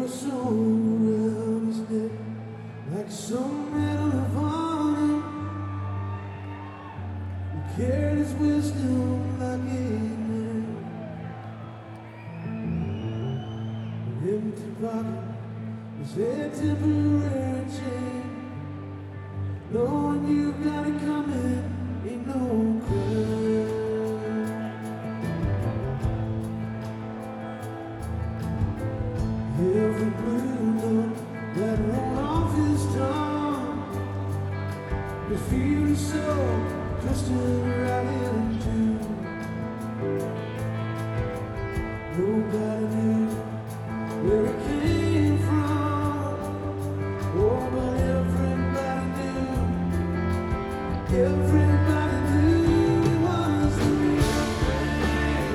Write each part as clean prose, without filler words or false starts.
Wore a soul around his neck like some medal of honor. He carried his wisdom like a man. An empty pocket, his head temporary chain. Knowing you got it coming ain't no crime. Every blue note that rolled off his tongue, could feel his soul twisted right in two. Nobody knew where it came from. Oh, but everybody knew. Everybody knew it was the real thing.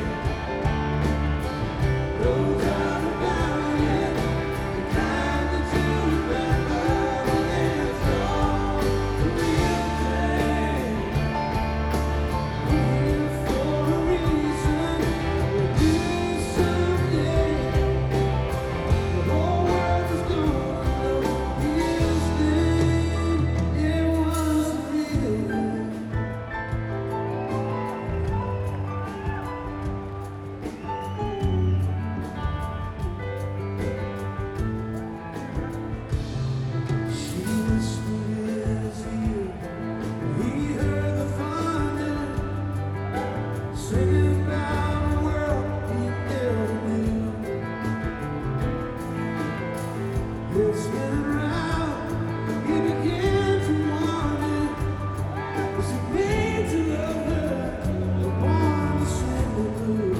No doubt about it. The kind that you remember when it's gone. The real thing. We're here for a reason. We'll do someday. The whole world is gonna know his name. It was the real thing. She whispered in his ear. He heard the thunder singing about a world he never knew. Head spinning round, he began to wonder, was he made to love her or born to sing the blues?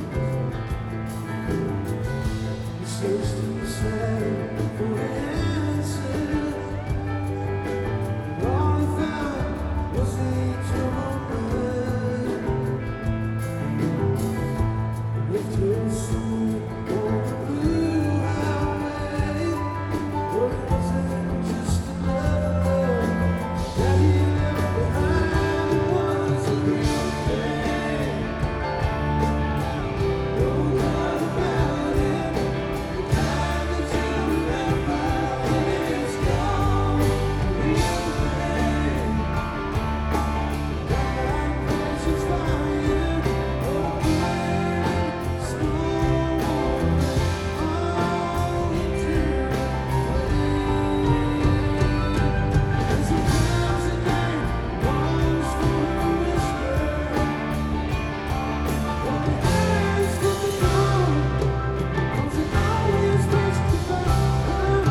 He searched inside for answers. All he found was a troubled mind. Left her soul on the blue highway. But it wasn't just another love that he left behind. It was a real thing. No doubt about it. The kind that you remember when it's gone. The real thing. Like precious fire, open, small, all eternal. As he comes at night, longs for a whisper. But the eyes from the dawn, cause it always waits to find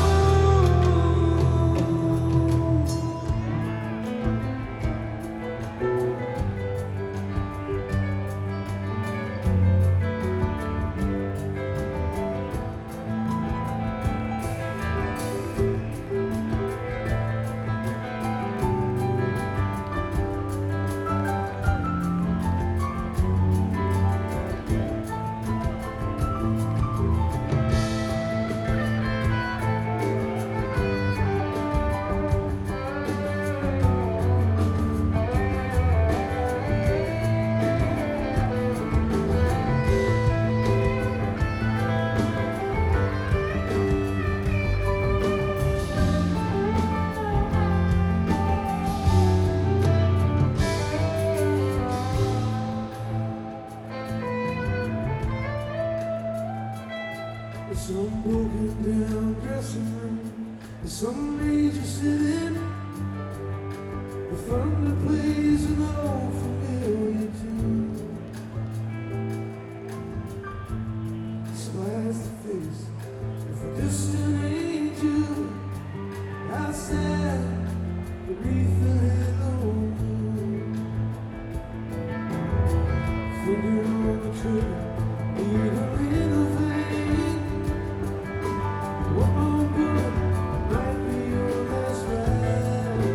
some broken down dressing room, some major sitting. The thunder plays an old familiar tune. Smiles the face of a distant angel outside beneath the halo moon. Finger on the trigger, needle in the vein. One more bullet might be your last ride.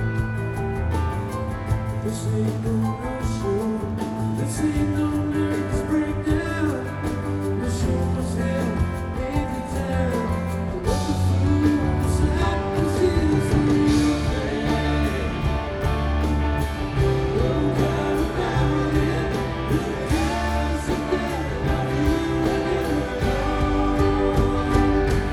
This ain't no show. This ain't no nervous breakdown. The show was held every time. To let the fools out, 'cause it's the real thing. No doubt about it. It's the guys that love you when you're gone.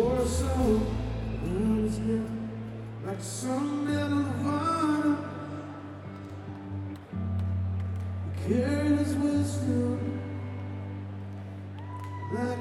Wore a soul around his neck like some metal Nirvana. He carried his wisdom like